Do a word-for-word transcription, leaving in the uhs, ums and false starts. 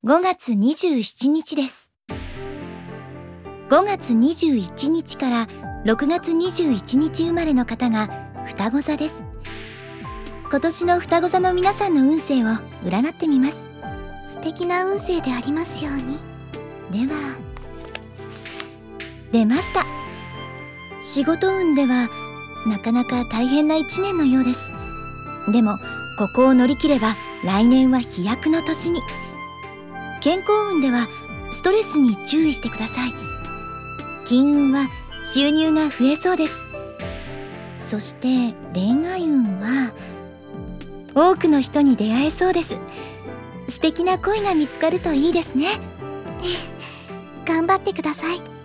ごがつにじゅうしちにちです。ごがつにじゅういちにちからろくがつにじゅういちにち生まれの方が双子座です。今年の双子座の皆さんの運勢を占ってみます。 素敵な運勢でありますように。 では、出ました。仕事運ではなかなか大変ないちねんのようです。でもここを乗り切れば来年は飛躍の年に。健康運ではストレスに注意してください。金運は収入が増えそうです。そして恋愛運は多くの人に出会えそうです。素敵な恋が見つかるといいですね。 頑張ってください。